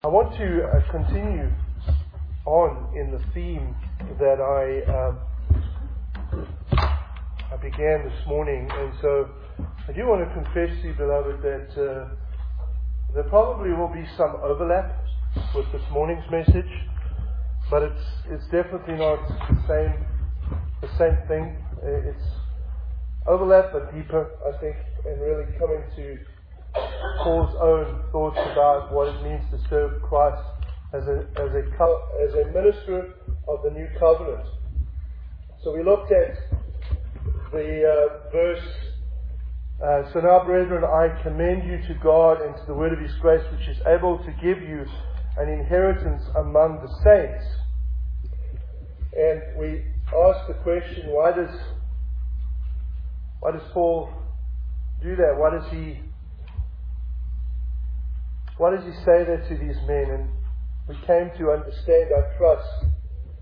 I want to continue on in the theme that I began this morning, and so I do want to confess to you, beloved, that there probably will be some overlap with this morning's message, but it's definitely not the same thing. It's overlap, but deeper, I think, and really coming to Paul's own thoughts about what it means to serve Christ as a minister of the new covenant. So we looked at the verse, so now, brethren, I commend you to God and to the word of His grace, which is able to give you an inheritance among the saints. And we asked the question, why does Paul do that? Why does he say that to these men? And we came to understand, I trust,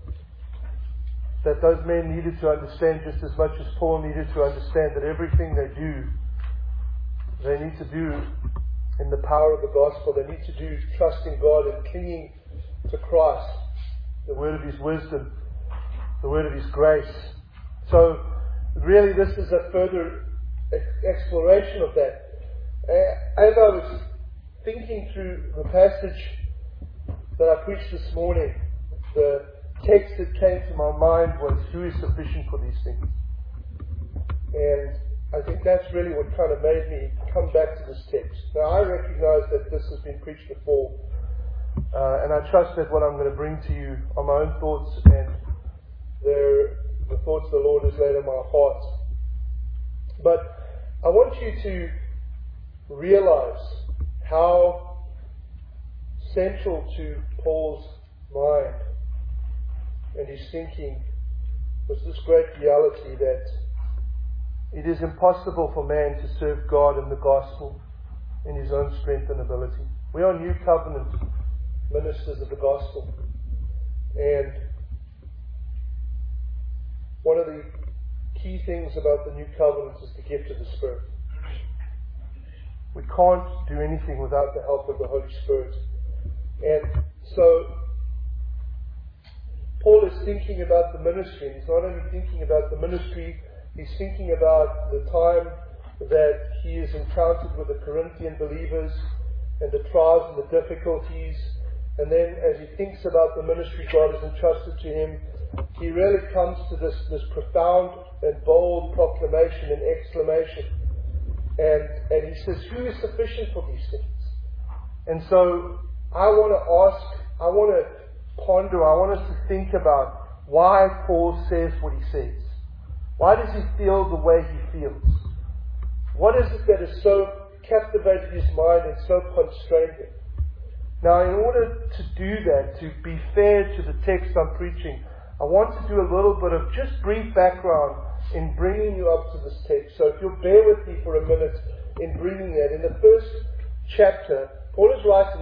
that those men needed to understand just as much as Paul needed to understand that everything they need to do in the power of the gospel. They need to do trusting God and clinging to Christ, the word of His wisdom, the word of His grace. So really this is a further exploration of that. As I was thinking through the passage that I preached this morning, the text that came to my mind was, who is sufficient for these things? And I think that's really what kind of made me come back to this text. Now I recognize that this has been preached before, and I trust that what I'm going to bring to you are my own thoughts and the thoughts the Lord has laid on my heart. But I want you to realize how central to Paul's mind and his thinking was this great reality that it is impossible for man to serve God and the gospel in his own strength and ability. We are new covenant ministers of the gospel. And one of the key things about the new covenant is the gift of the Spirit. We can't do anything without the help of the Holy Spirit. And so Paul is thinking about the ministry, and he's not only thinking about the ministry, he's thinking about the time that he is encountered with the Corinthian believers and the trials and the difficulties. And then as he thinks about the ministry God has entrusted to him, he really comes to this profound and bold proclamation and exclamation. And he says, who is sufficient for these things? And so I want to ponder, I want us to think about why Paul says what he says. Why does he feel the way he feels? What is it that has so captivated his mind and so constrained him? Now, in order to do that, to be fair to the text I'm preaching, I want to do a little bit of just brief background in bringing you up to this text. So if you'll bear with me for a minute in bringing that. In the first chapter, Paul is writing,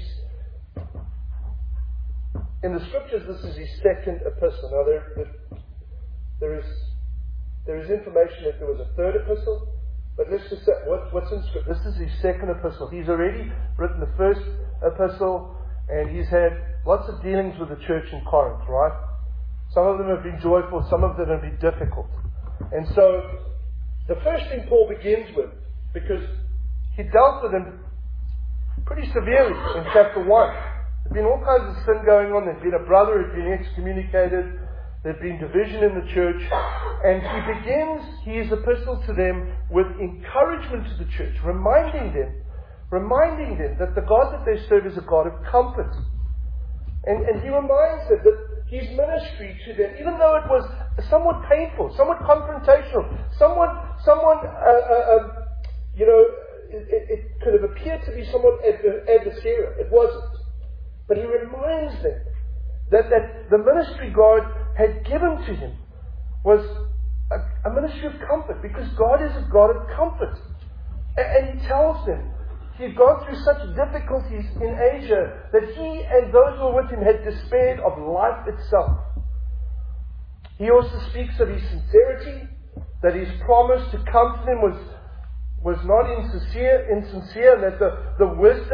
in the scriptures, this is his second epistle. Now, there is information that there was a third epistle, but let's just say, what's in scripture? This is his second epistle. He's already written the first epistle, and he's had lots of dealings with the church in Corinth, right? Some of them have been joyful, some of them have been difficult. And so, the first thing Paul begins with, because he dealt with them pretty severely in chapter 1. There'd been all kinds of sin going on. There'd been a brother who'd been excommunicated. There'd been division in the church. And he begins his epistle to them with encouragement to the church, reminding them that the God that they serve is a God of comfort. And he reminds them that his ministry to them, even though it was somewhat painful, somewhat confrontational, it could have appeared to be somewhat adversarial. It wasn't. But he reminds them that the ministry God had given to him was a ministry of comfort, because God is a God of comfort. And he tells them he'd gone through such difficulties in Asia that he and those who were with him had despaired of life itself. He also speaks of his sincerity, that his promise to come to them was not insincere, and that the wisdom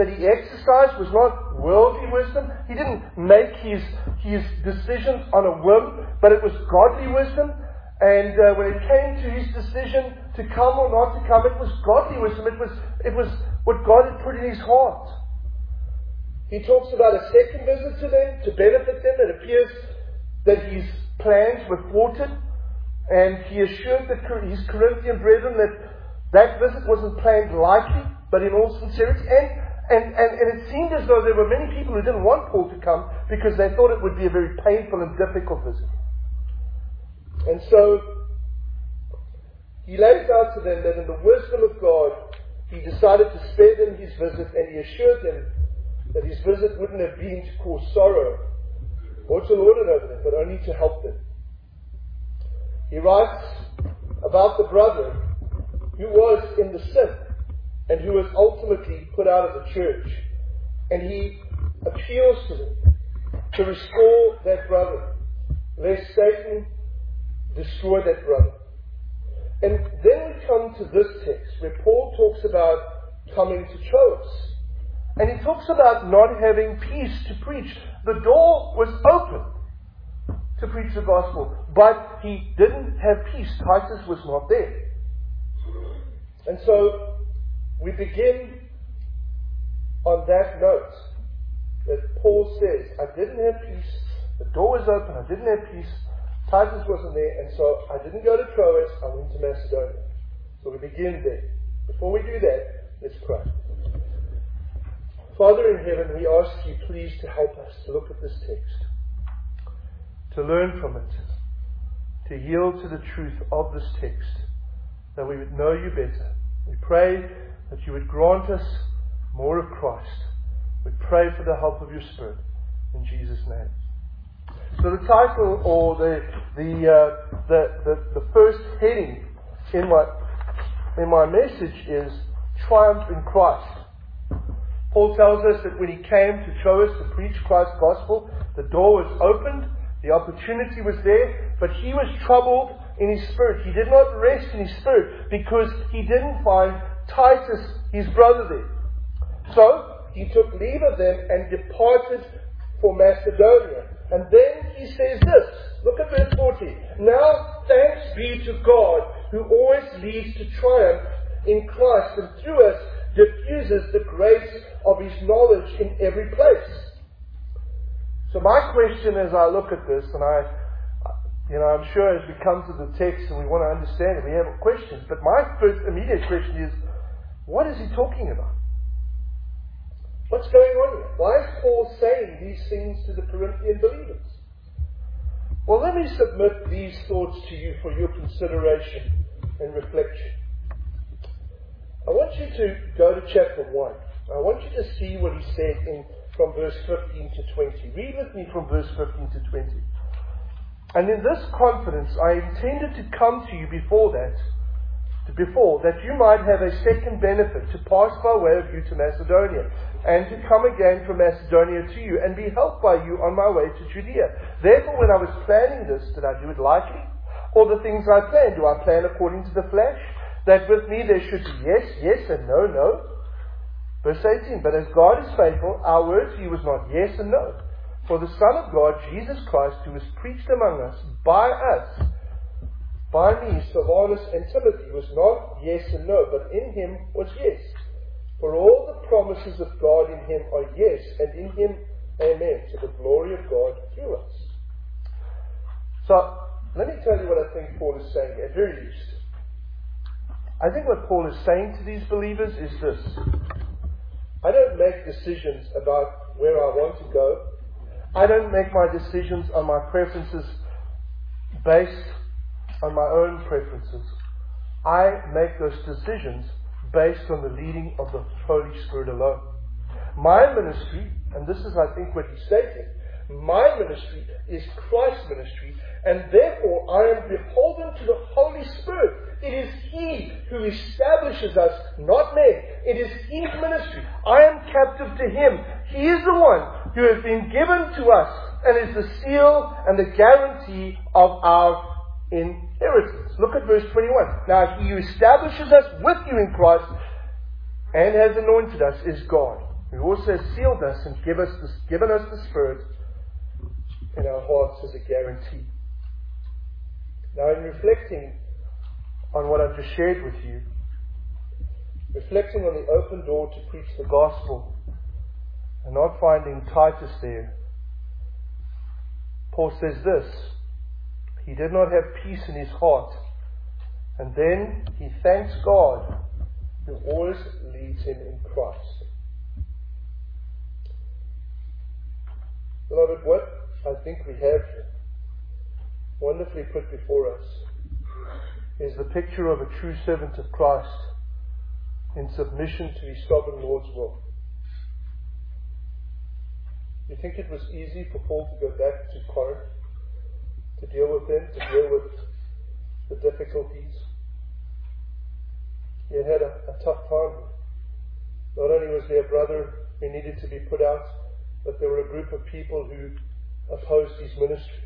that he exercised was not worldly wisdom. He didn't make his decisions on a whim, but it was godly wisdom. And when it came to his decision to come or not to come, it was godly wisdom. It was what God had put in his heart. He talks about a second visit to them to benefit them. It appears that his plans were thwarted, and he assured his Corinthian brethren that visit wasn't planned lightly, but in all sincerity. And it seemed as though there were many people who didn't want Paul to come because they thought it would be a very painful and difficult visit. And so he lays out to them that in the wisdom of God, he decided to spare them his visit, and he assured them that his visit wouldn't have been to cause sorrow or to lord it over them, but only to help them. He writes about the brother who was in the sin and who was ultimately put out of the church. And he appeals to them to restore that brother, lest Satan destroy that brother. And then we come to this text where Paul talks about coming to Troas. And he talks about not having peace to preach. The door was open to preach the gospel, but he didn't have peace. Titus was not there. And so we begin on that note that Paul says, I didn't have peace. The door was open. I didn't have peace. Titus wasn't there, and so I didn't go to Troas. I went to Macedonia. So we begin there. Before we do that, let's pray. Father in heaven, we ask you please to help us to look at this text, to learn from it, to yield to the truth of this text, that we would know you better. We pray that you would grant us more of Christ. We pray for the help of your Spirit. In Jesus' name. So the title, or the first heading in my message is Triumph in Christ. Paul tells us that when he came to Troas to preach Christ's gospel, the door was opened, the opportunity was there, but he was troubled in his spirit. He did not rest in his spirit because he didn't find Titus, his brother, there. So he took leave of them and departed for Macedonia. And then he says this. Look at verse 14. Now thanks be to God, who always leads to triumph in Christ, and through us diffuses the grace of his knowledge in every place. So my question as I look at this, and I'm sure as we come to the text and we want to understand it, we have questions. But my first immediate question is, what is he talking about? What's going on here? Why is Paul saying these things to the Corinthian believers? Well, let me submit these thoughts to you for your consideration and reflection. I want you to go to chapter 1. I want you to see what he said from verse 15 to 20. Read with me from verse 15 to 20. And in this confidence I intended to come to you before that you might have a second benefit, to pass by way of you to Macedonia, and to come again from Macedonia to you, and be helped by you on my way to Judea. Therefore, when I was planning this, did I do it lightly? Or the things I planned, do I plan according to the flesh? That with me there should be yes, yes, and no, no. Verse 18, but as God is faithful, our word to you was not yes and no. For the Son of God, Jesus Christ, who was preached among us, by me, Silvanus and Timothy, was not yes and no, but in him was yes. For all the promises of God in him are yes, and in him amen, to the glory of God through us. So, let me tell you what I think Paul is saying, at very least. I think what Paul is saying to these believers is this. I don't make decisions about where I want to go. I don't make my decisions on my preferences based on my own preferences. I make those decisions based on the leading of the Holy Spirit alone. My ministry, and this is I think what he's stating, my ministry is Christ's ministry, and therefore I am beholden to the Holy Spirit. It is He who establishes us, not men. It is His ministry. I am captive to Him. He is the one who has been given to us and is the seal and the guarantee of our inheritance. Look at verse 21. Now He who establishes us with you in Christ and has anointed us is God, He also sealed us and given us the Spirit in our hearts as a guarantee. Now, in reflecting on what I've just shared with you, reflecting on the open door to preach the gospel and not finding Titus there, Paul says this: he did not have peace in his heart, and then he thanks God who always leads him in Christ. Beloved, what I think we have wonderfully put before us is the picture of a true servant of Christ in submission to his sovereign Lord's will. You think it was easy for Paul to go back to Corinth to deal with them, to deal with the difficulties? He had a tough time. Not only was there a brother who needed to be put out, but there were a group of people who opposed his ministry.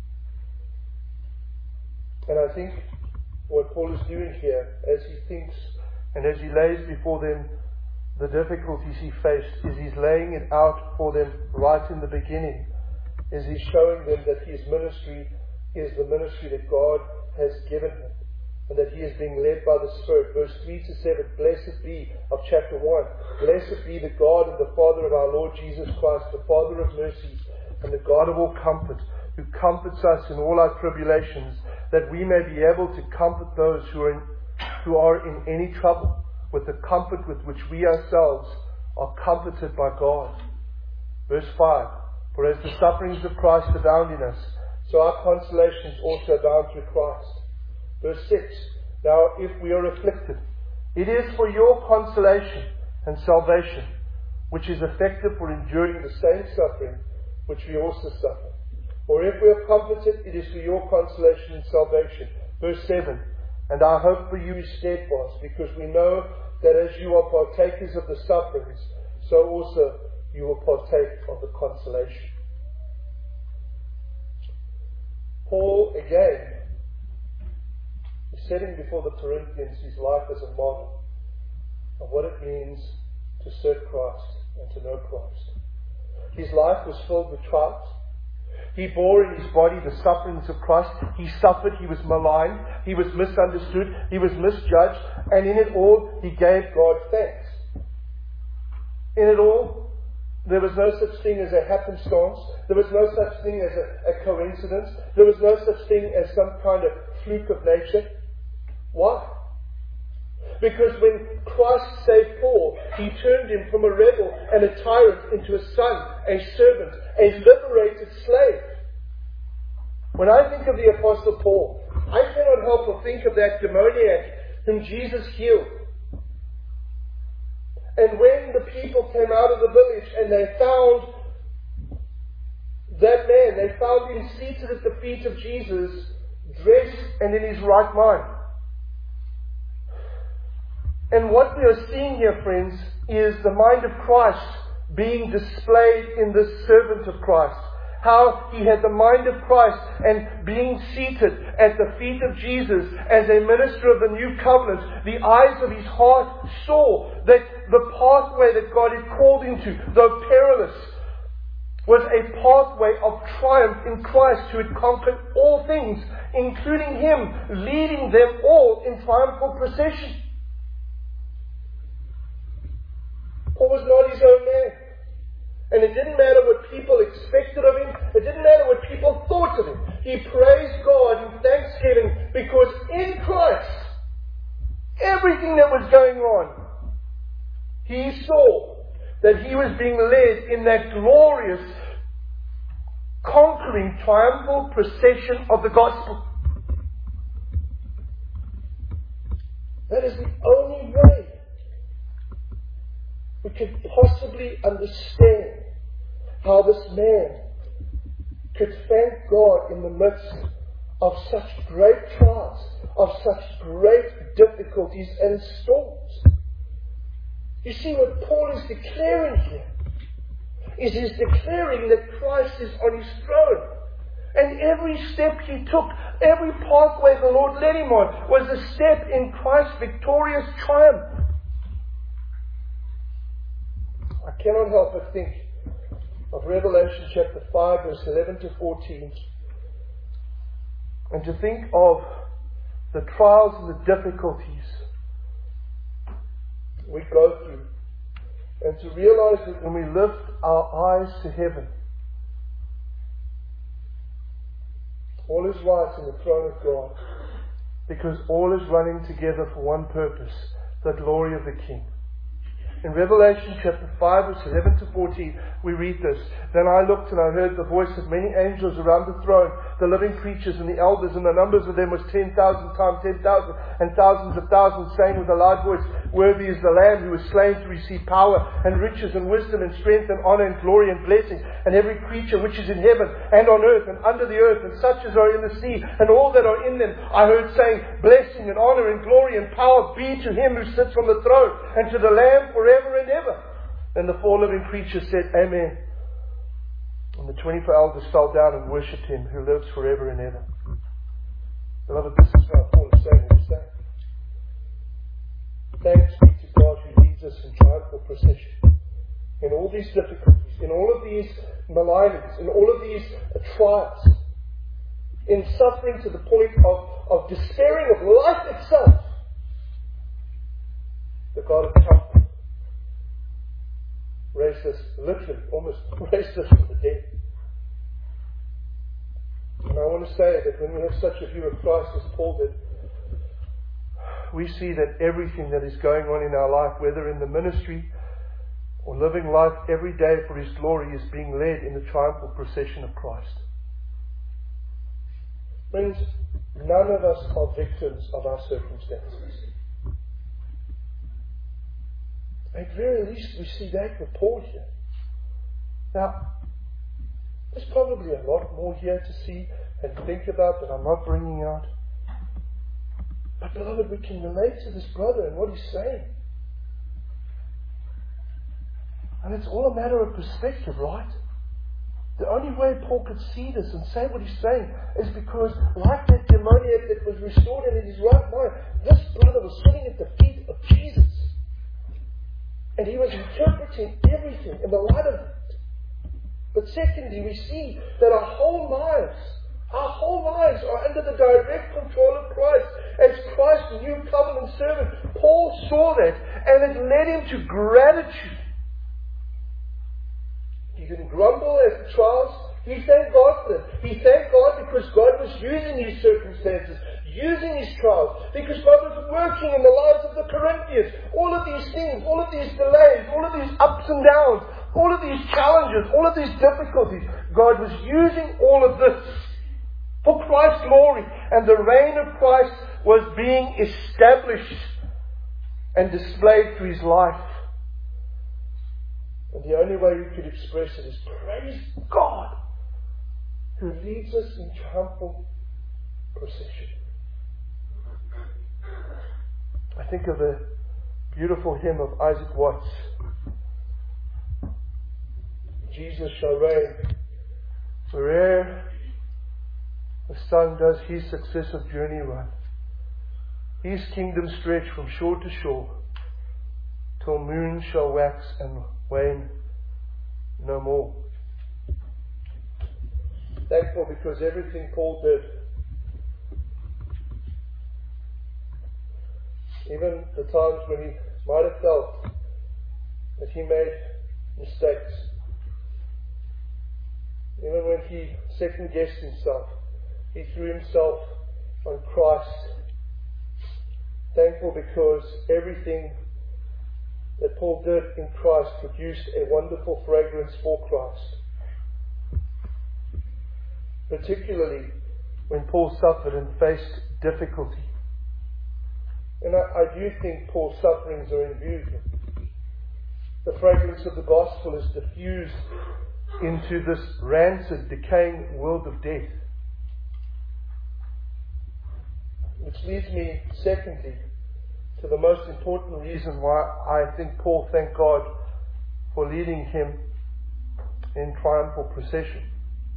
And I think what Paul is doing here, as he thinks and as he lays before them the difficulties he faced, is he's laying it out for them right in the beginning. Is he's showing them that his ministry is the ministry that God has given him, and that he is being led by the Spirit. Verse 3 to 7, blessed be, of chapter 1, blessed be the God and the Father of our Lord Jesus Christ, the Father of mercies and the God of all comfort, who comforts us in all our tribulations, that we may be able to comfort those who are in any trouble, with the comfort with which we ourselves are comforted by God. Verse 5, for as the sufferings of Christ abound in us, so our consolations also abound through Christ. Verse 6, now if we are afflicted, it is for your consolation and salvation, which is effective for enduring the same suffering which we also suffer. Or if we are comforted, it is for your consolation and salvation. Verse 7, and our hope for you is steadfast, because we know that as you are partakers of the sufferings, so also you will partake of the consolation. Paul, again, is setting before the Corinthians his life as a model of what it means to serve Christ and to know Christ. His life was filled with trials. He bore in his body the sufferings of Christ. He suffered, he was maligned, he was misunderstood, he was misjudged, and in it all, he gave God thanks. In it all, there was no such thing as a happenstance. There was no such thing as a coincidence. There was no such thing as some kind of fluke of nature. Why? Because when Christ saved Paul, he turned him from a rebel and a tyrant into a son, a servant, a liberated slave. When I think of the Apostle Paul, I cannot help but think of that demoniac whom Jesus healed. And when the people came out of the village and they found that man, they found him seated at the feet of Jesus, dressed and in his right mind. And what we are seeing here, friends, is the mind of Christ being displayed in this servant of Christ. How he had the mind of Christ and being seated at the feet of Jesus as a minister of the new covenant, the eyes of his heart saw that the pathway that God had called him to, though perilous, was a pathway of triumph in Christ, who had conquered all things, including him, leading them all in triumphal procession. Paul was not his own man. And it didn't matter what people expected of him. It didn't matter what people thought of him. He praised God in thanksgiving, because in Christ, everything that was going on, he saw that he was being led in that glorious, conquering, triumphal procession of the gospel. That is the only way we could possibly understand how this man could thank God in the midst of such great trials, of such great difficulties and storms. You see, what Paul is declaring here is he's declaring that Christ is on his throne. And every step he took, every pathway the Lord led him on, was a step in Christ's victorious triumph. I I cannot help but think of Revelation chapter 5, verse 11 to 14, and to think of the trials and the difficulties we go through, and to realize that when we lift our eyes to heaven, all is right in the throne of God, because all is running together for one purpose, the glory of the King. In Revelation chapter 5, verse 11 to 14, we read this. Then I looked and I heard the voice of many angels around the throne, the living creatures and the elders, and the numbers of them was 10,000 times 10,000, and thousands of thousands, saying with a loud voice, Worthy is the Lamb who was slain to receive power and riches and wisdom and strength and honor and glory and blessing, and every creature which is in heaven and on earth and under the earth, and such as are in the sea, and all that are in them, I heard saying, Blessing and honor and glory and power be to him who sits on the throne, and to the Lamb forever and ever. Then the four living creatures said, Amen. And the 24 elders fell down and worshipped him who lives forever and ever. Beloved, this is what Paul is saying. He's saying, thanks be to God who leads us in triumphal procession. In all these difficulties, in all of these malignings, in all of these trials, in suffering to the point of despairing of life itself, the God of comfort raised us, literally, almost raised us from the dead. And I want to say that when we have such a view of Christ as Paul did, we see that everything that is going on in our life, whether in the ministry or living life every day for His glory, is being led in the triumphal procession of Christ. Friends, none of us are victims of our circumstances. At very least, we see that with Paul here. Now, there's probably a lot more here to see and think about that I'm not bringing out. But beloved, we can relate to this brother and what he's saying. And it's all a matter of perspective, right? The only way Paul could see this and say what he's saying is because, like that demoniac that was restored and in his right mind, this brother was sitting at the feet of Jesus. And he was interpreting everything in the light of it. But secondly, we see that our whole lives are under the direct control of Christ. As Christ's new covenant servant, Paul saw that, and it led him to gratitude. He didn't grumble at the trials. He thanked God for them. He thanked God because God was using his circumstances, using his trials, because God was working in the lives of the Corinthians. All of these things, all of these delays, all of these ups and downs, all of these challenges, all of these difficulties, God was using all of this for Christ's glory. And the reign of Christ was being established and displayed through his life. And the only way we could express it is praise God, who leads us in triumphal procession. I think of a beautiful hymn of Isaac Watts. Jesus shall reign where'er the sun does his successive journey run. His kingdom stretch from shore to shore, till moon shall wax and wane no more. Thankful because everything Paul did, even the times when he might have felt that he made mistakes, even when he second-guessed himself, he threw himself on Christ. Thankful because everything that Paul did in Christ produced a wonderful fragrance for Christ. Particularly when Paul suffered and faced difficulty. And I do think Paul's sufferings are imbued. The fragrance of the gospel is diffused into this rancid, decaying world of death. Which leads me, secondly, to the most important reason why I think Paul thanked God for leading him in triumphal procession.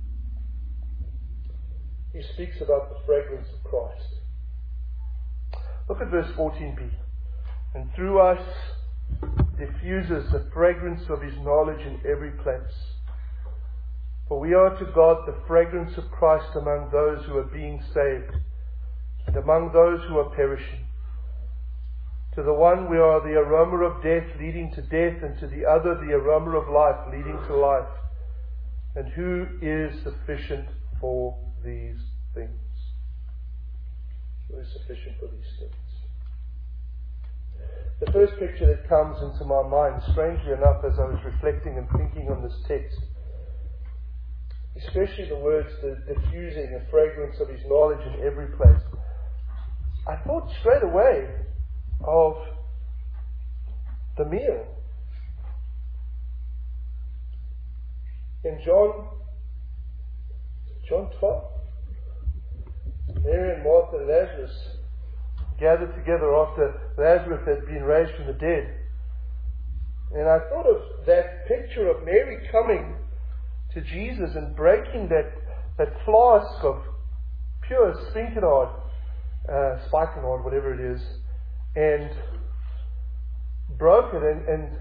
He speaks about the fragrance of Christ. Look at verse 14b. And through us diffuses the fragrance of His knowledge in every place. For we are to God the fragrance of Christ among those who are being saved and among those who are perishing. To the one we are the aroma of death leading to death, and to the other the aroma of life leading to life. And who is sufficient for these things? Who is sufficient for these things? The first picture that comes into my mind, strangely enough, as I was reflecting and thinking on this text, especially the words, the diffusing a fragrance of His knowledge in every place, I thought straight away of the meal. In John 12, Mary and Martha and Lazarus gathered together after Lazarus had been raised from the dead. And I thought of that picture of Mary coming to Jesus and breaking that flask of pure spikenard, whatever it is, and broke it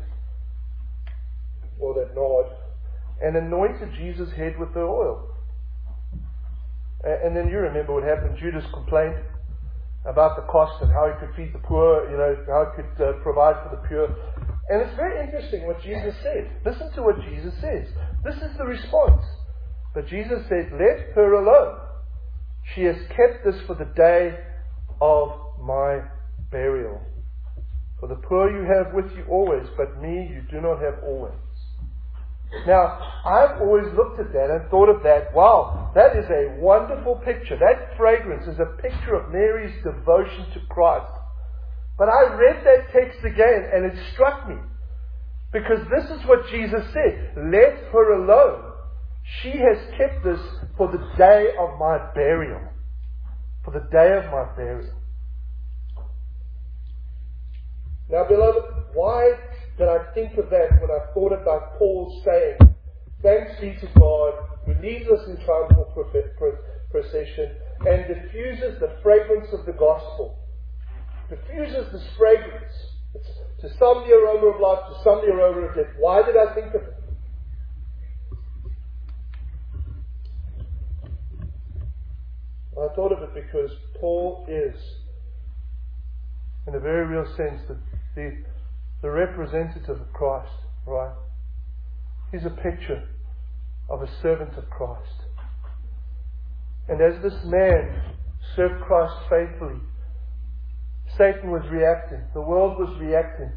or that nard, and anointed Jesus' head with the oil. And then you remember what happened. Judas complained about the cost and how he could feed the poor, how he could provide for the pure. And it's very interesting what Jesus said. Listen to what Jesus says. This is the response. But Jesus said, "Let her alone. She has kept this for the day of my burial. For the poor you have with you always, but me you do not have always." Now, I've always looked at that and thought of that. Wow, that is a wonderful picture. That fragrance is a picture of Mary's devotion to Christ. But I read that text again and it struck me. Because this is what Jesus said. Let her alone. She has kept this for the day of my burial. For the day of my burial. Now, beloved, why did I think of that when I thought about Paul saying, "Thanks be to God who leads us in triumphal procession and diffuses the fragrance of the gospel." Diffuses this fragrance. It's to some the aroma of life, to some the aroma of death. Why did I think of it? I thought of it because Paul is, in a very real sense, the representative of Christ, right? He's a picture of a servant of Christ. And as this man served Christ faithfully, Satan was reacting. The world was reacting.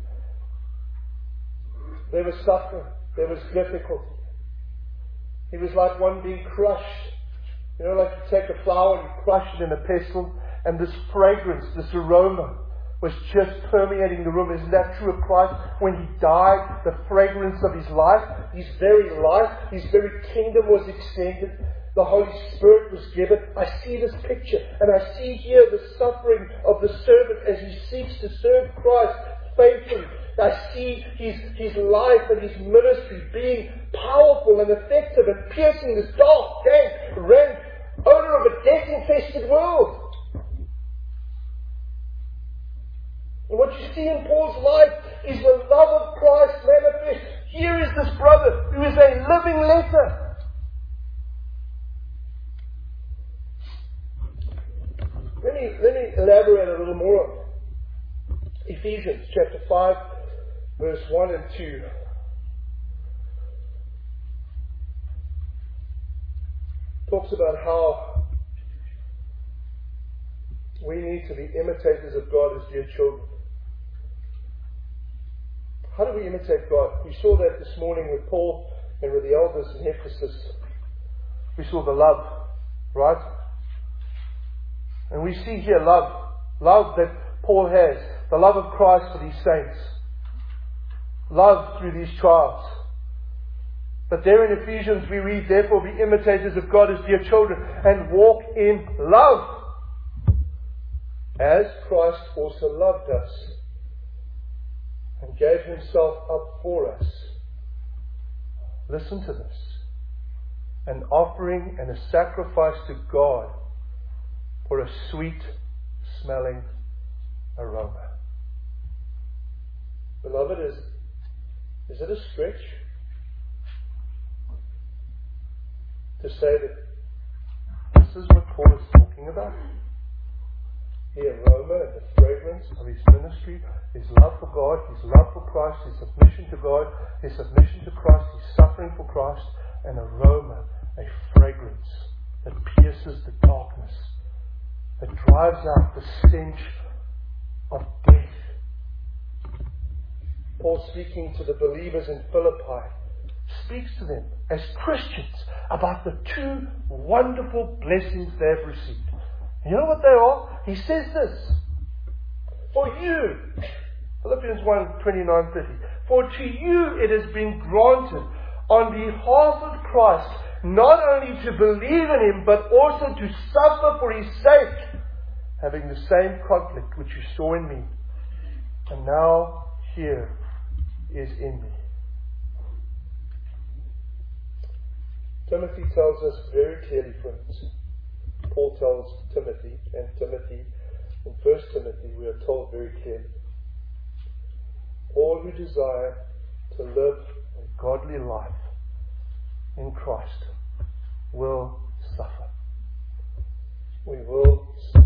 There was suffering. There was difficulty. He was like one being crushed. Like you take a flower and you crush it in a pestle, and this fragrance, this aroma was just permeating the room. Isn't that true of Christ? When He died, the fragrance of His life, His very life, His very kingdom was extended. The Holy Spirit was given. I see this picture, and I see here the suffering of the servant as he seeks to serve Christ faithfully. I see his life and his ministry being powerful and effective and piercing this dark, dank, rank odor of a death-infested world. And what you see in Paul's life is the love of Christ manifest. Here is this brother who is a living letter. Let me elaborate a little more on that. Ephesians chapter 5, verse 1 and 2. Talks about how we need to be imitators of God as dear children. How do we imitate God? We saw that this morning with Paul and with the elders in Ephesus. We saw the love, right? And we see here love that Paul has, the love of Christ for these saints, love through these trials. But there in Ephesians we read, "Therefore be imitators of God as dear children and walk in love, as Christ also loved us and gave Himself up for us." Listen to this. An offering and a sacrifice to God for a sweet-smelling aroma. Beloved, is it a stretch to say that this is what Paul is talking about? Here, Roma, and the fragrance of his ministry, his love for God, his love for Christ, his submission to God, his submission to Christ, his suffering for Christ, an aroma, a fragrance that pierces the darkness, that drives out the stench of death. Paul, speaking to the believers in Philippi, speaks to them as Christians about the two wonderful blessings they have received. You know what they are? He says this: for you, Philippians 1:29-30, for to you it has been granted on behalf of Christ not only to believe in Him, but also to suffer for His sake, having the same conflict which you saw in me, and now here is in me. Timothy tells us very clearly, friends. Paul tells Timothy, and Timothy, in 1 Timothy, we are told very clearly, all who desire to live a godly life in Christ will suffer. We will suffer.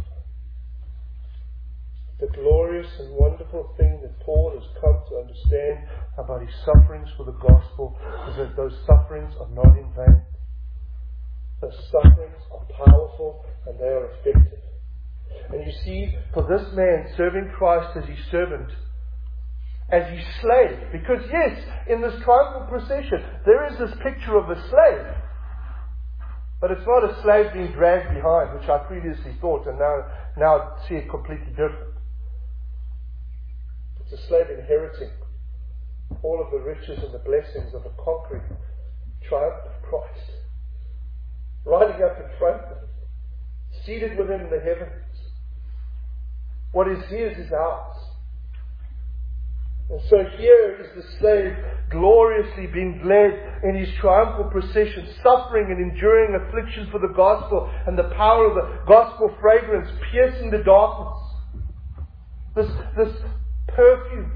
The glorious and wonderful thing that Paul has come to understand about his sufferings for the gospel is that those sufferings are not in vain. Those sufferings are powerful and they are effective. And you see, for this man serving Christ as his servant, as his slave, because yes, in this triumphal procession, there is this picture of a slave. But it's not a slave being dragged behind, which I previously thought, and now see it completely different. It's a slave inheriting all of the riches and the blessings of the conquering triumph of Christ, riding up in front of him, seated with him in the heavens. What is his is ours. And so here is the slave gloriously being led in his triumphal procession, suffering and enduring affliction for the gospel, and the power of the gospel fragrance piercing the darkness. This perfume,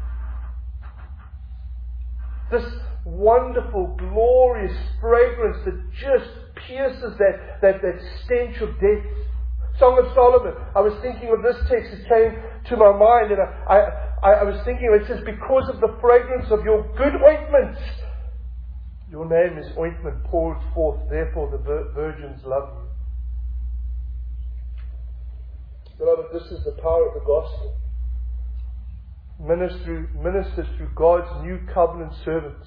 this wonderful, glorious fragrance that just pierces that stench of death. Song of Solomon. I was thinking of this text. It came to my mind, and I was thinking, it says, because of the fragrance of your good ointments, your name is ointment poured forth, therefore the virgins love you. Beloved, this is the power of the gospel. Ministered through God's new covenant servants.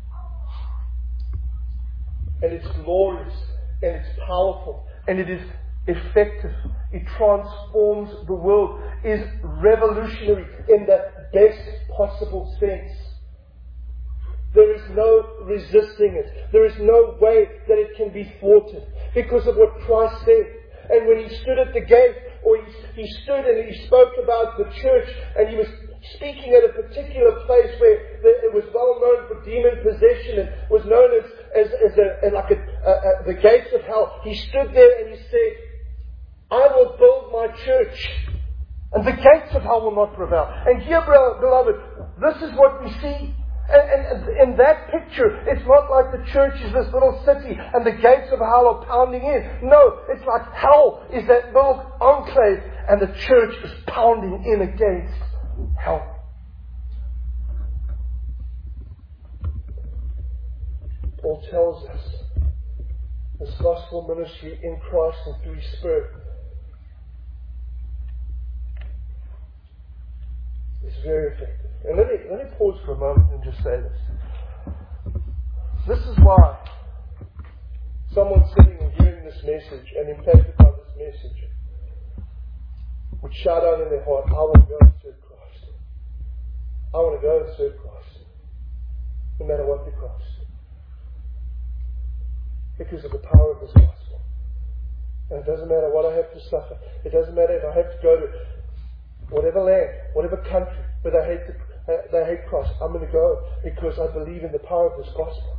And it's glorious, and it's powerful, and it is effective. It transforms the world, is revolutionary in the best possible sense. There is no resisting it. There is no way that it can be thwarted because of what Christ said. And when He stood at the gate, or he stood and He spoke about the church, and He was speaking at a particular place where it was well known for demon possession and was known as the gates of hell. He stood there and He said, I will build my church, and the gates of hell will not prevail. And here, beloved, this is what we see. And in that picture, it's not like the church is this little city and the gates of hell are pounding in. No, it's like hell is that little enclave and the church is pounding in against hell. Paul tells us this gospel ministry in Christ and through His Spirit is very effective. And let me pause for a moment and just say this. This is why someone sitting and hearing this message and impacted by this message would shout out in their heart, I want to go and serve Christ. I want to go and serve Christ. No matter what the cost. Because of the power of this gospel. And it doesn't matter what I have to suffer. It doesn't matter if I have to go to whatever land, whatever country, where they hate Christ. I'm going to go because I believe in the power of this gospel.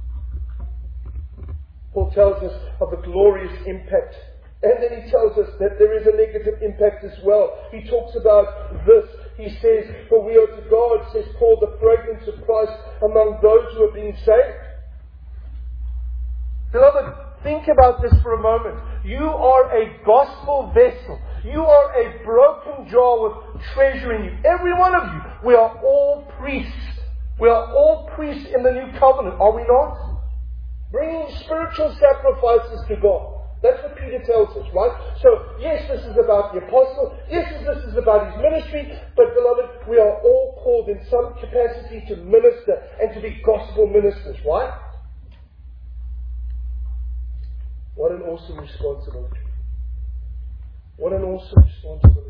Paul tells us of the glorious impact. And then he tells us that there is a negative impact as well. He talks about this he says, for we are to God, says Paul, the fragrance of Christ among those who are being saved. Beloved, think about this for a moment. You are a gospel vessel. You are a broken jar with treasure in you. Every one of you. We are all priests. We are all priests in the new covenant, are we not? Bringing spiritual sacrifices to God. That's what Peter tells us, right? So, yes, this is about the apostle. Yes, this is about his ministry. But, beloved, we are all called in some capacity to minister and to be gospel ministers, right? What an awesome responsibility. What an awesome responsibility.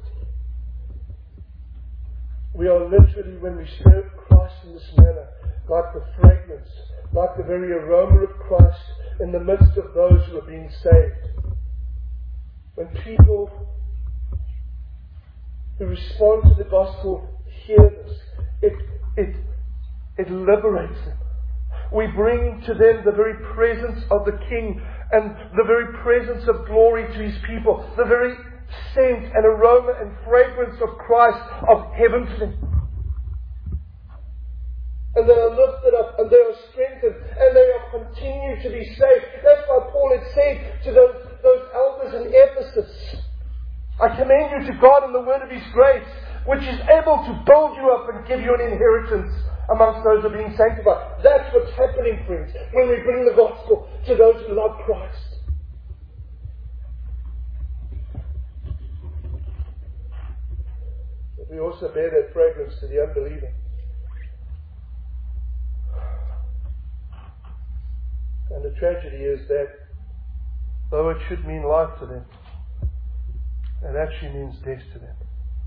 We are literally, when we serve Christ in this manner, like the fragrance, like the very aroma of Christ in the midst of those who are being saved. When people who respond to the gospel hear this, it liberates them. We bring to them the very presence of the King and the very presence of glory to His people, the very scent and aroma and fragrance of Christ, of heaven to them. And they are lifted up, and they are strengthened, and they are continued to be saved. That's why Paul had said to those elders in Ephesus, I commend you to God and the word of His grace, which is able to build you up and give you an inheritance amongst those who are being sanctified. That's what's happening, friends, when we bring the gospel to those who love Christ. But we also bear that fragrance to the unbelieving. And the tragedy is that, though it should mean life to them, it actually means death to them.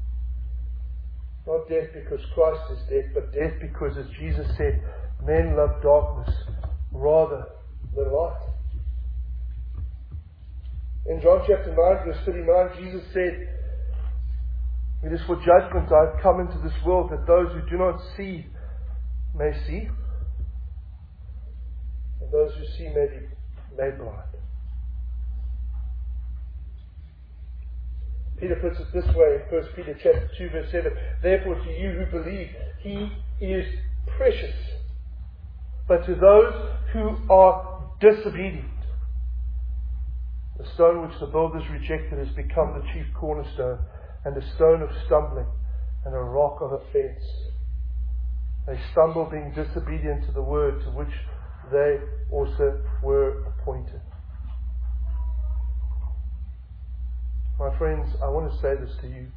Not death because Christ is dead, but death because, as Jesus said, men love darkness rather than light. In John chapter 9, verse 39, Jesus said, it is for judgment I have come into this world, that those who do not see may see, and those who see may be made blind. Peter puts it this way in 1 Peter chapter 2, verse 7. Therefore, to you who believe, He is precious. But to those who are disobedient, the stone which the builders rejected has become the chief cornerstone, and a stone of stumbling, and a rock of offense. They stumble being disobedient to the word to which they also were appointed. My friends, I want to say this to you.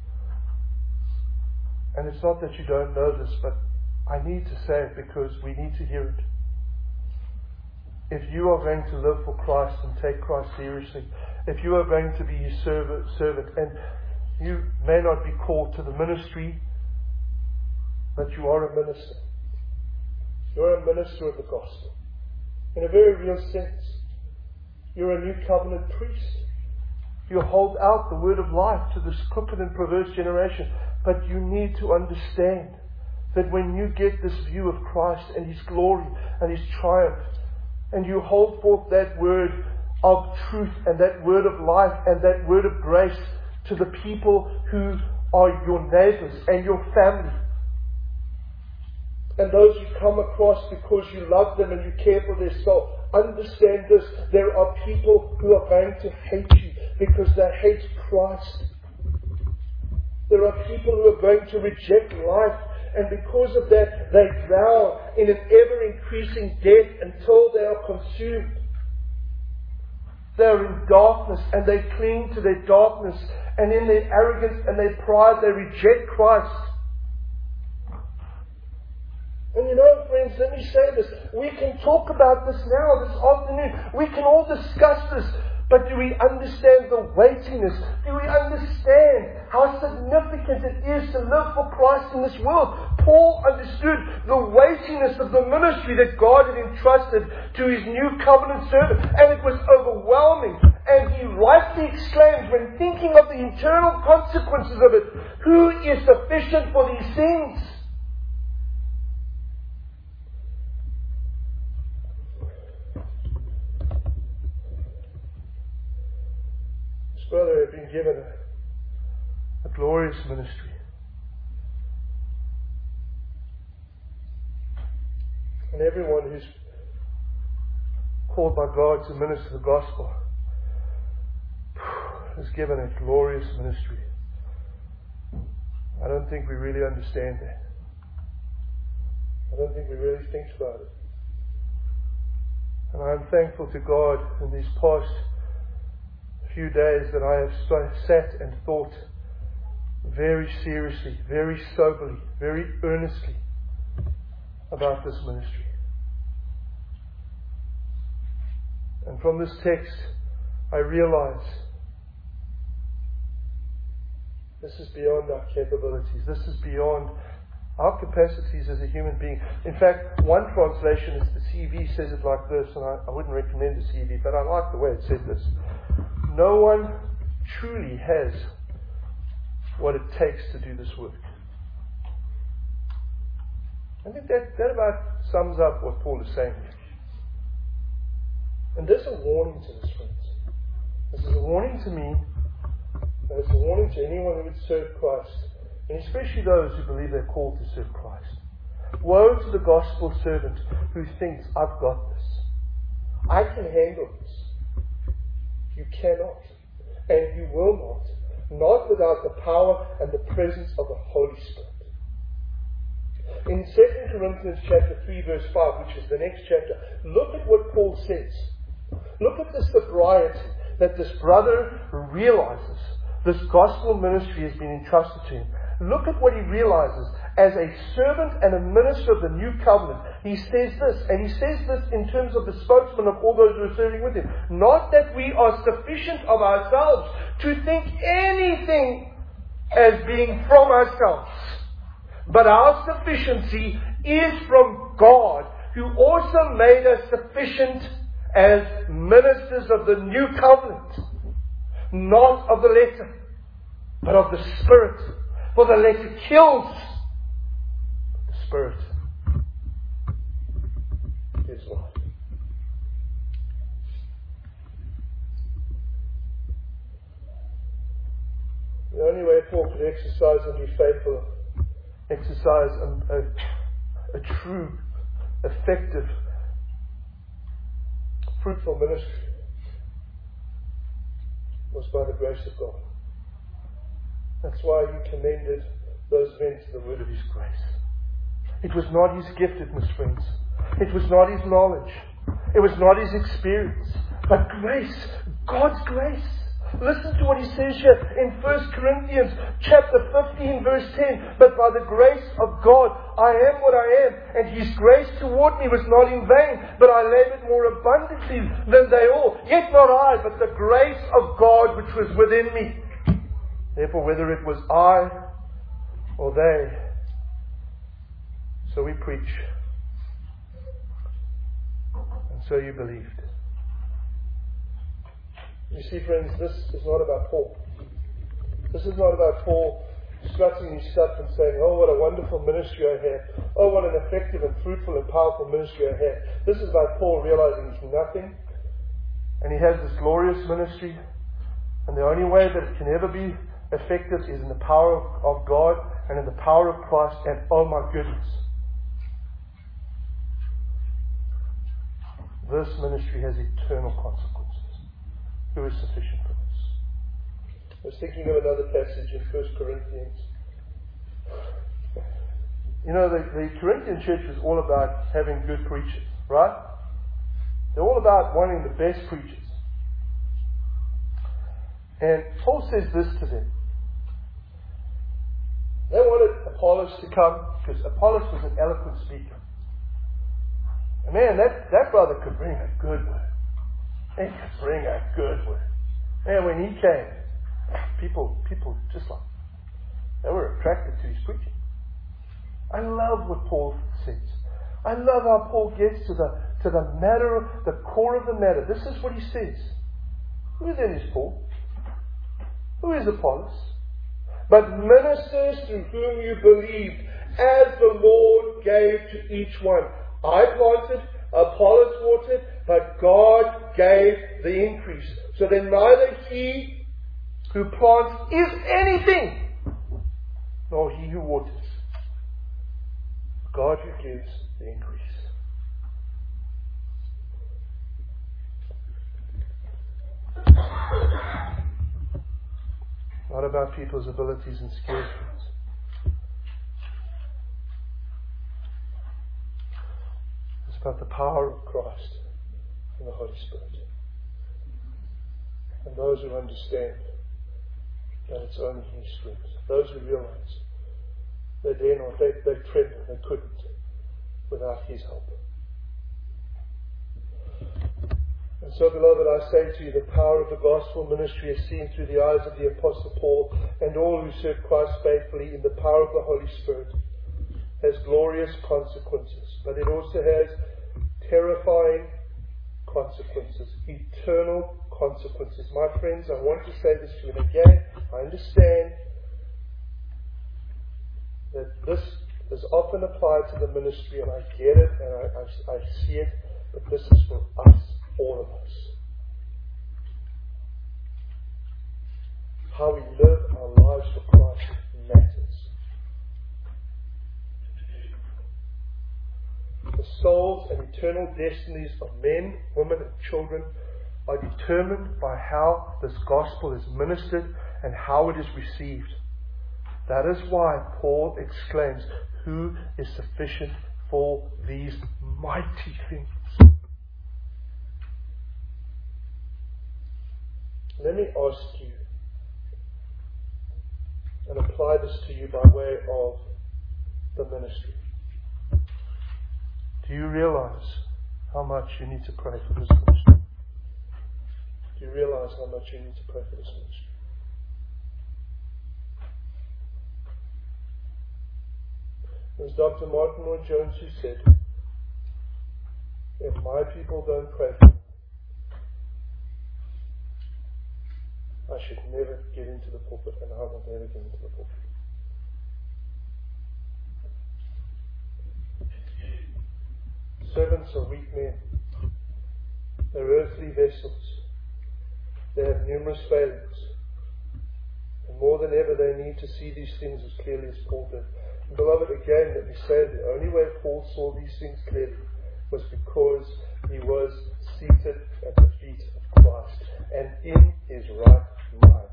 And it's not that you don't know this, but I need to say it because we need to hear it. If you are going to live for Christ and take Christ seriously, if you are going to be His servant, and you may not be called to the ministry, but you are a minister. You're a minister of the gospel. In a very real sense. You're a new covenant priest. You hold out the word of life to this crooked and perverse generation. But you need to understand that when you get this view of Christ and His glory and His triumph, and you hold forth that word of truth and that word of life and that word of grace to the people who are your neighbors and your family, and those you come across because you love them and you care for their soul, understand this: there are people who are going to hate you because they hate Christ. There are people who are going to reject life, and because of that they drown in an ever-increasing death until they are consumed. They are in darkness and they cling to their darkness, and in their arrogance and their pride they reject Christ. And you know, friends, let me say this. We can talk about this now, this afternoon. We can all discuss this. But do we understand the weightiness? Do we understand how significant it is to live for Christ in this world? Paul understood the weightiness of the ministry that God had entrusted to His new covenant servant. And it was overwhelming. And he rightly exclaims, when thinking of the eternal consequences of it, who is sufficient for these things? Brother had been given a glorious ministry. And everyone who's called by God to minister the gospel is given a glorious ministry. I don't think we really understand that. I don't think we really think about it. And I'm thankful to God in these past few days that I have sat and thought very seriously, very soberly, very earnestly about this ministry. And from this text, I realize this is beyond our capabilities. This is beyond our capacities as a human being. In fact, one translation is the CV says it like this, and I wouldn't recommend the CV, but I like the way it said this. No one truly has what it takes to do this work. I think that about sums up what Paul is saying here. And this is a warning to us, friends. This is a warning to me, and it's a warning to anyone who would serve Christ, and especially those who believe they're called to serve Christ. Woe to the gospel servant who thinks, I've got this. I can handle this. You cannot, and you will not without the power and the presence of the Holy Spirit. In 2 Corinthians chapter 3 verse 5, which is the next chapter, look at what Paul says. Look at the sobriety that this brother realizes. This gospel ministry has been entrusted to him. Look at what he realizes as a servant and a minister of the new covenant. He says this, and he says this in terms of the spokesman of all those who are serving with him. Not that we are sufficient of ourselves to think anything as being from ourselves, but our sufficiency is from God, who also made us sufficient as ministers of the new covenant, not of the letter, but of the Spirit. For the letter kills, but the Spirit gives life. The only way Paul could exercise and be faithful, exercise a true, effective, fruitful ministry was by the grace of God. That's why he commended those men to the word of his grace. It was not his giftedness, friends. It was not his knowledge. It was not his experience. But grace, God's grace. Listen to what he says here in 1 Corinthians chapter 15 verse 10. But by the grace of God, I am what I am, and his grace toward me was not in vain, but I labored more abundantly than they all. Yet not I, but the grace of God which was within me. Therefore, whether it was I or they, so we preach, and so you believed. You see, friends, this is not about Paul. This is not about Paul strutting his stuff and saying, oh, what a wonderful ministry I have. Oh, what an effective and fruitful and powerful ministry I have. This is about Paul realizing he's nothing, and he has this glorious ministry, and the only way that it can ever be effective is in the power of God and in the power of Christ, and oh my goodness, this ministry has eternal consequences. Who is sufficient for this? I was thinking of another passage in 1 Corinthians. You know, the Corinthian church was all about having good preachers, right? They're all about wanting the best preachers. And Paul says this to them. They wanted Apollos to come because Apollos was an eloquent speaker. And man, that brother could bring a good word. He could bring a good word. Man, when he came, people just like, they were attracted to his preaching. I love what Paul says. I love how Paul gets to the matter, the core of the matter. This is what he says. Who then is Paul? Who is Apollos? But ministers through whom you believed, as the Lord gave to each one. I planted, Apollos watered, but God gave the increase. So then neither he who plants is anything, nor he who waters. God who gives the increase. not about people's abilities and skills. It's about the power of Christ and the Holy Spirit. And those who understand that it's only His strength. Those who realize they dare not, they tremble, they couldn't without His help. And so, beloved, I say to you, the power of the gospel ministry is seen through the eyes of the Apostle Paul and all who serve Christ faithfully in the power of the Holy Spirit has glorious consequences, but it also has terrifying consequences, eternal consequences. My friends, I want to say this to you, and again, I understand that this is often applied to the ministry, and I get it, and I see it, but this is for us, all of us. How we live our lives for Christ matters. The souls and eternal destinies of men, women, and children are determined by how this gospel is ministered and how it is received. That is why Paul exclaims, "Who is sufficient for these mighty things?" Let me ask you, and apply this to you by way of the ministry. Do you realize how much you need to pray for this ministry? Do you realize how much you need to pray for this ministry? It was Dr. Martin Lloyd-Jones who said, "If my people don't pray for me, I should never get into the pulpit, and I will never get into the pulpit." Servants are weak men. They're earthly vessels. They have numerous failings. And more than ever, they need to see these things as clearly as Paul did. And beloved, again, let me say, the only way Paul saw these things clearly was because he was seated at the feet of Christ and in his right mind.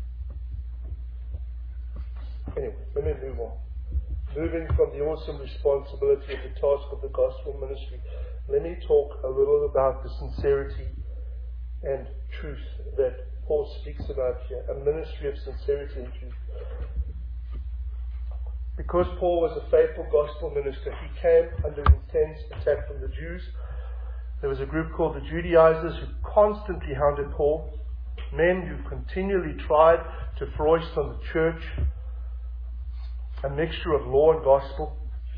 Anyway, let me move on. Moving from the awesome responsibility of the task of the gospel ministry, let me talk a little about the sincerity and truth that Paul speaks about here, a ministry of sincerity and truth. Because Paul was a faithful gospel minister, he came under intense attack from the Jews. There was a group called the Judaizers who constantly hounded Paul, men who continually tried to foist on the church a mixture of law and gospel.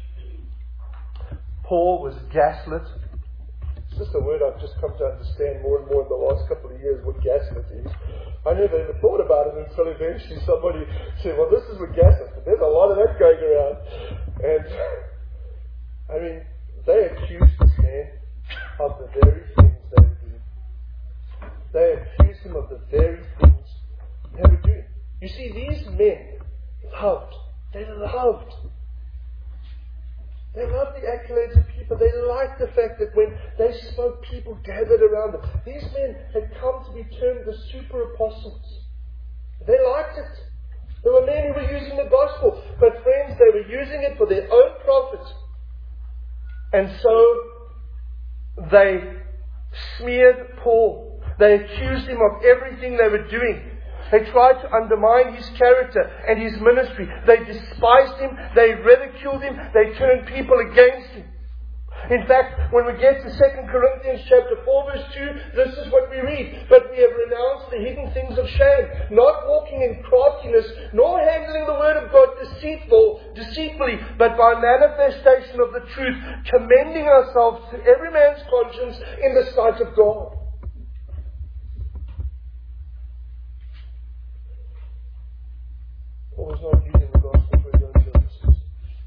Paul was gaslit. It's just a word I've just come to understand more and more in the last couple of years, what gaslit is. I never even thought about it until eventually somebody said, "Well, this is what gaslit is." There's a lot of that going around. And, I mean, they accused this man of the very things they were doing. They accused him of the very things they were doing. You see, these men loved. They loved the accolades of people. They liked the fact that when they spoke, people gathered around them. These men had come to be termed the super apostles. They liked it. There were men who were using the gospel. But friends, they were using it for their own profit. And so they smeared Paul. They accused him of everything they were doing. They tried to undermine his character and his ministry. They despised him. They ridiculed him. They turned people against him. In fact, when we get to 2 Corinthians chapter 4 verse 2, this is what we read. "But we have renounced the hidden things of shame, not walking in craftiness, nor handling the word of God deceitfully, but by manifestation of the truth, commending ourselves to every man's conscience in the sight of God." Paul was not using the gospel for his own purposes,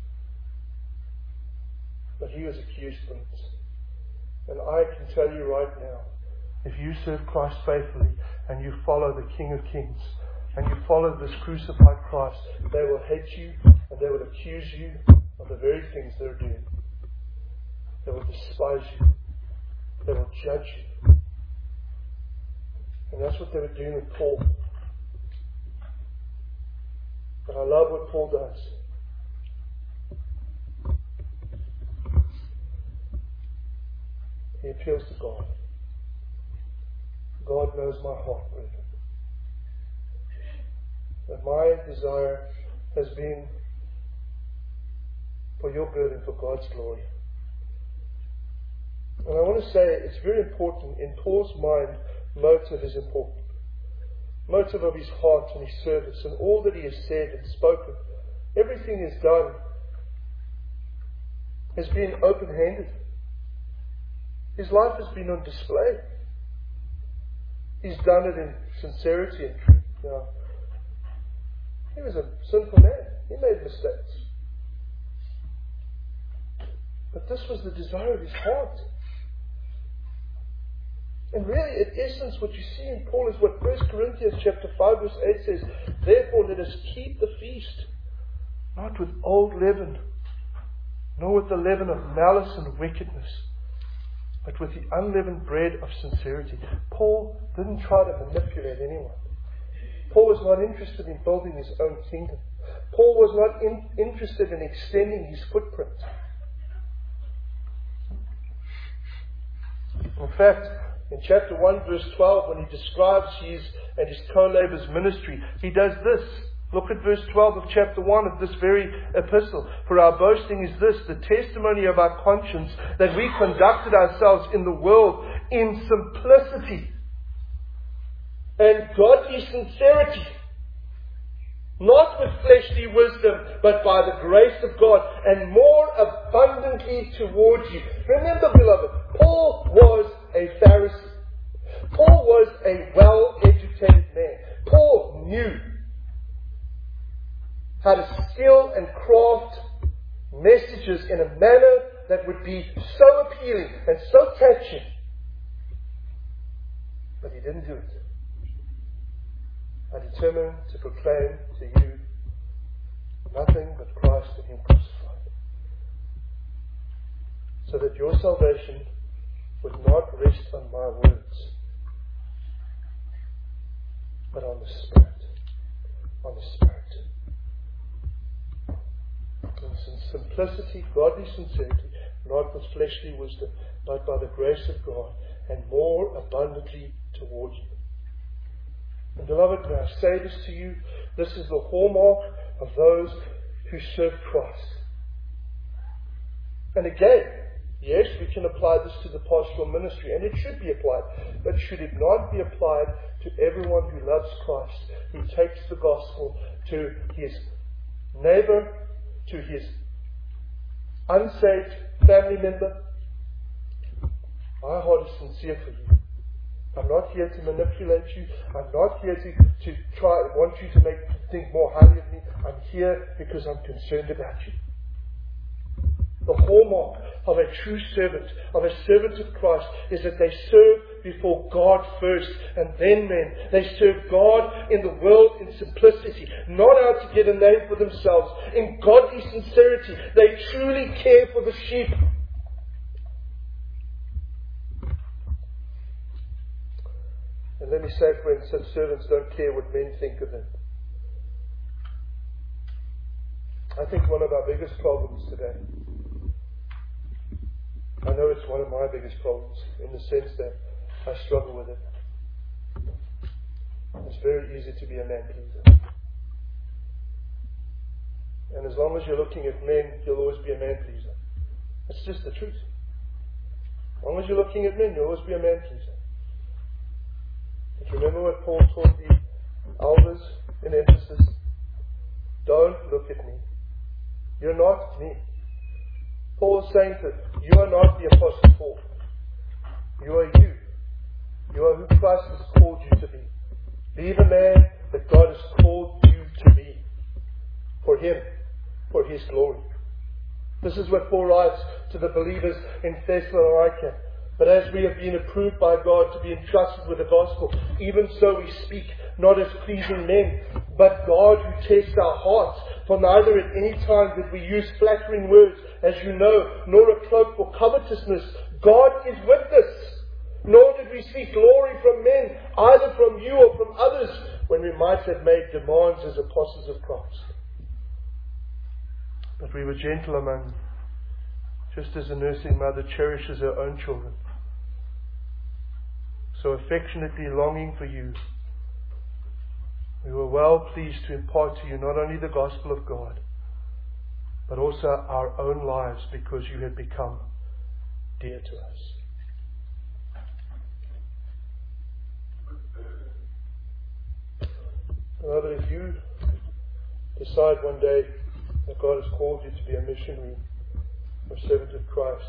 but he was accused for it. And I can tell you right now, if you serve Christ faithfully and you follow the King of Kings and you follow this crucified Christ, they will hate you and they will accuse you of the very things they're doing. They will despise you. They will judge you. And that's what they were doing with Paul. But I love what Paul does. He appeals to God. God knows my heart, brethren. That my desire has been for your good and for God's glory. And I want to say it's very important. In Paul's mind, motive is important. Motive of his heart and his service and all that he has said and spoken. Everything he's done has been open-handed. His life has been on display. He's done it in sincerity and truth. Now, he was a sinful man. He made mistakes. But this was the desire of his heart. And really, in essence, what you see in Paul is what 1 Corinthians chapter 5 verse 8 says. Therefore, let us keep the feast, not with old leaven, nor with the leaven of malice and wickedness, but with the unleavened bread of sincerity. Paul didn't try to manipulate anyone. Paul was not interested in building his own kingdom. Paul was not interested in extending his footprint. In fact, in chapter 1 verse 12, when he describes his and his co-laborers' ministry, he does this. Look at verse 12 of chapter 1 of this very epistle. For our boasting is this, the testimony of our conscience, that we conducted ourselves in the world in simplicity and godly sincerity, not with fleshly wisdom, but by the grace of God, and more abundantly towards you. Remember, beloved, Paul was a Pharisee. Paul was a well-educated man. Paul knew how to skill and craft messages in a manner that would be so appealing and so catching. But he didn't do it. I determined to proclaim to you nothing but Christ and Him crucified, so that your salvation would not rest on my words, but on the Spirit. On the Spirit. In simplicity, godly sincerity, not with fleshly wisdom, but by the grace of God, and more abundantly towards you. And beloved, may I say this to you, this is the hallmark of those who serve Christ. And again, yes, we can apply this to the pastoral ministry, and it should be applied, but should it not be applied to everyone who loves Christ, who takes the gospel to his neighbor, to his unsaved family member? My heart is sincere for you. I'm not here to manipulate you. I'm not here to want you to think more highly of me. I'm here because I'm concerned about you. The hallmark of a true servant, of a servant of Christ, is that they serve before God first and then men. They serve God in the world in simplicity, not out to get a name for themselves. In godly sincerity, they truly care for the sheep. And let me say, friends, such servants don't care what men think of them. I think one of our biggest problems today, I know it's one of my biggest problems in the sense that I struggle with it. It's very easy to be a man pleaser. And as long as you're looking at men, you'll always be a man pleaser. It's just the truth. As long as you're looking at men, you'll always be a man pleaser. But remember what Paul taught the elders in Ephesus? Don't look at me. You're not me. Paul is saying to them, you are not the Apostle Paul. You are you. You are who Christ has called you to be. Be the man that God has called you to be. For Him. For His glory. This is what Paul writes to the believers in Thessalonica. But as we have been approved by God to be entrusted with the gospel, even so we speak, not as pleasing men, but God who tests our hearts. For neither at any time did we use flattering words, as you know, nor a cloak for covetousness. God is with us. Nor did we seek glory from men, either from you or from others, when we might have made demands as apostles of Christ. But we were gentle among you, just as a nursing mother cherishes her own children. So affectionately longing for you, we were well pleased to impart to you not only the gospel of God, but also our own lives, because you had become dear to us. Beloved, if you decide one day that God has called you to be a missionary or servant of Christ,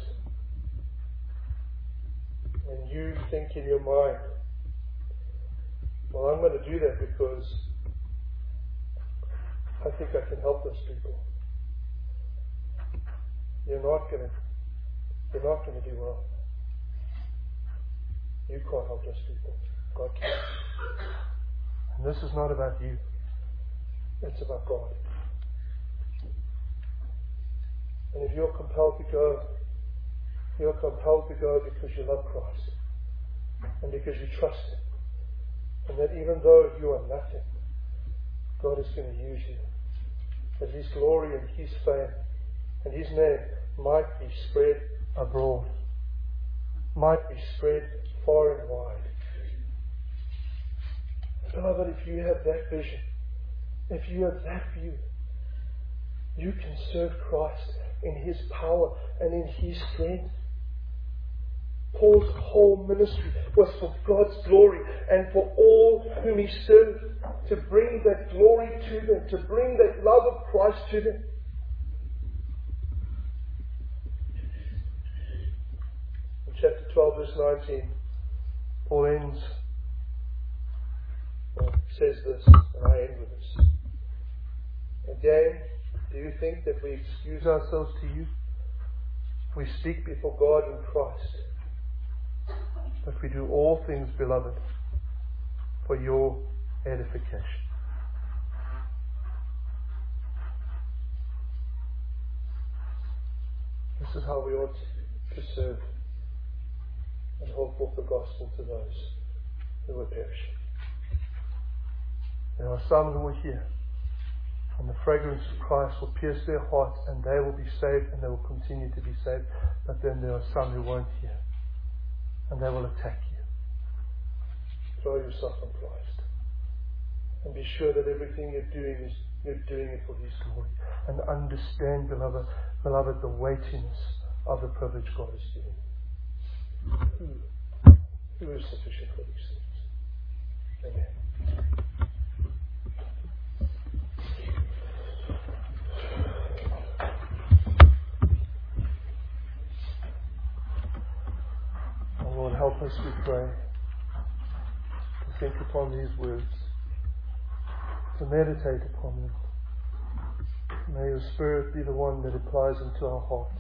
and you think in your mind, well, I'm going to do that because I think I can help those people. You're not going to do well. You can't help those people. God can. And this is not about you. It's about God. And if you're compelled to go, you're compelled to go because you love Christ and because you trust Him. And that even though you are nothing, God is going to use you. That His glory and His fame and His name might be spread abroad, might be spread far and wide. Beloved, if you have that vision, if you have that view, you can serve Christ in His power and in His strength. Paul's whole ministry was for God's glory and for all whom he served, to bring that glory to them, to bring that love of Christ to them. In chapter 12, verse 19, Paul ends, says this, and I end with this. Again, do you think that we excuse ourselves to you? We speak before God in Christ. But we do all things, beloved, for your edification. This is how we ought to serve and hold forth the gospel to those who are perishing. There are some who are here, and the fragrance of Christ will pierce their hearts, and they will be saved, and they will continue to be saved. But then there are some who won't hear, and they will attack you. Throw yourself on Christ, and be sure that everything you're doing it for His glory. And understand, beloved, the weightiness of the privilege God is giving. Who is sufficient for these things? Amen. Lord, help us, we pray, to think upon these words, to meditate upon them. May your Spirit be the one that applies them to our hearts.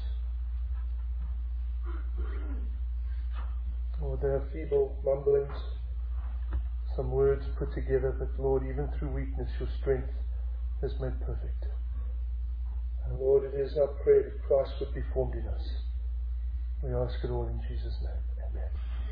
Lord, there are feeble mumblings, some words put together, but Lord, even through weakness, your strength is made perfect. And Lord, it is our prayer that Christ would be formed in us. We ask it all in Jesus' name. Amen.